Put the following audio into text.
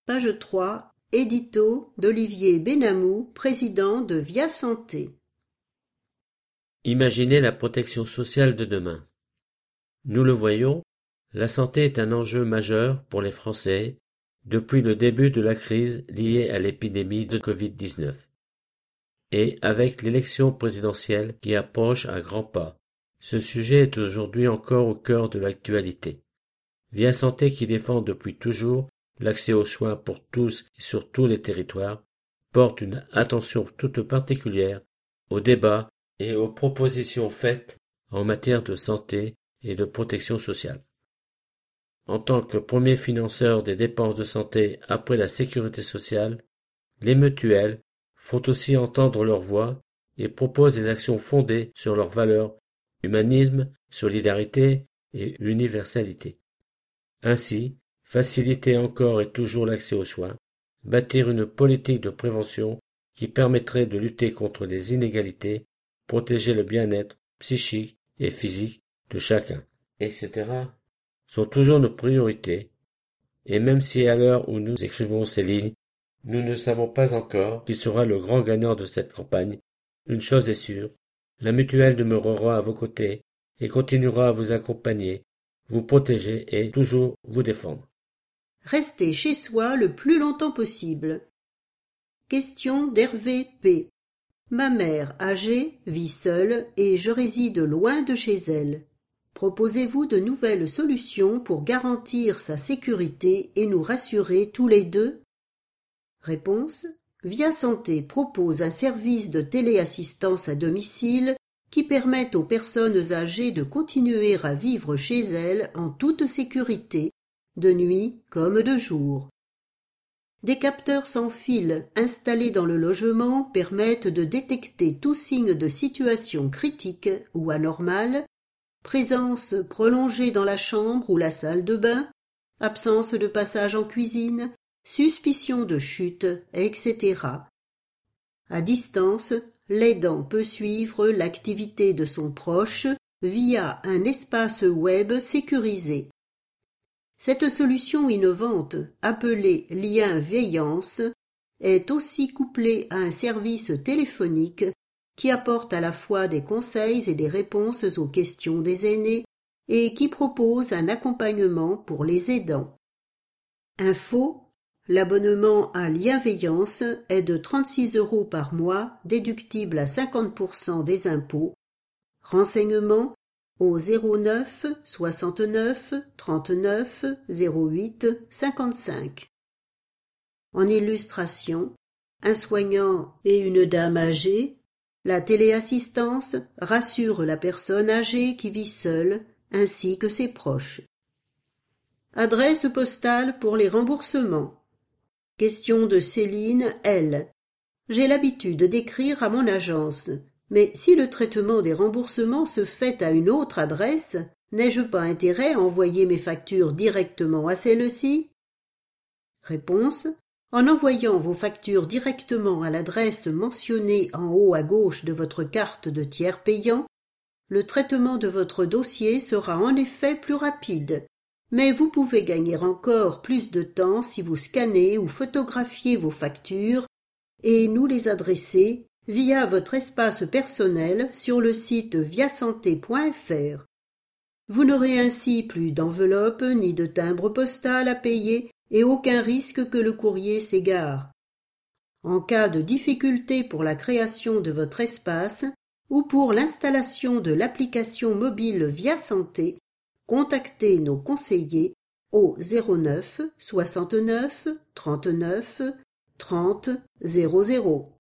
Page 3, édito d'Olivier Benamou, président de Via Santé. Imaginez la protection sociale de demain. Nous le voyons, la santé est un enjeu majeur pour les Français depuis le début de la crise liée à l'épidémie de Covid-19. Et avec l'élection présidentielle qui approche à grands pas, ce sujet est aujourd'hui encore au cœur de l'actualité. Via Santé, qui défend depuis toujours l'accès aux soins pour tous et sur tous les territoires, porte une attention toute particulière aux débats et aux propositions faites en matière de santé et de protection sociale. En tant que premier financeur des dépenses de santé après la sécurité sociale, les mutuelles font aussi entendre leur voix et proposent des actions fondées sur leurs valeurs humanisme, solidarité et universalité. Ainsi, faciliter encore et toujours l'accès aux soins, bâtir une politique de prévention qui permettrait de lutter contre les inégalités, protéger le bien-être psychique et physique de chacun, etc., sont toujours nos priorités, et même si à l'heure où nous écrivons ces lignes, nous ne savons pas encore qui sera le grand gagnant de cette campagne, une chose est sûre, la mutuelle demeurera à vos côtés et continuera à vous accompagner, vous protéger et toujours vous défendre. Restez chez soi le plus longtemps possible. Question d'Hervé P. Ma mère âgée vit seule et je réside loin de chez elle. Proposez-vous de nouvelles solutions pour garantir sa sécurité et nous rassurer tous les deux? Réponse. Via Santé propose un service de téléassistance à domicile qui permet aux personnes âgées de continuer à vivre chez elles en toute sécurité, de nuit comme de jour. Des capteurs sans fil installés dans le logement permettent de détecter tout signe de situation critique ou anormale, présence prolongée dans la chambre ou la salle de bain, absence de passage en cuisine, suspicion de chute, etc. À distance, l'aidant peut suivre l'activité de son proche via un espace web sécurisé. Cette solution innovante, appelée lien veillance, est aussi couplée à un service téléphonique qui apporte à la fois des conseils et des réponses aux questions des aînés et qui propose un accompagnement pour les aidants. Info: l'abonnement à Lien Veillance est de 36 € par mois, déductible à 50% des impôts. Renseignements au 09 69 39 08 55. En illustration, un soignant et une dame âgée. La téléassistance rassure la personne âgée qui vit seule ainsi que ses proches. Adresse postale pour les remboursements. Question de Céline L. J'ai l'habitude d'écrire à mon agence, mais si le traitement des remboursements se fait à une autre adresse, n'ai-je pas intérêt à envoyer mes factures directement à celle-ci? Réponse. En envoyant vos factures directement à l'adresse mentionnée en haut à gauche de votre carte de tiers payant, le traitement de votre dossier sera en effet plus rapide. Mais vous pouvez gagner encore plus de temps si vous scannez ou photographiez vos factures et nous les adressez via votre espace personnel sur le site viasanté.fr. Vous n'aurez ainsi plus d'enveloppe ni de timbre postal à payer et aucun risque que le courrier s'égare. En cas de difficulté pour la création de votre espace ou pour l'installation de l'application mobile Via Santé, contactez nos conseillers au 09 69 39 30 00.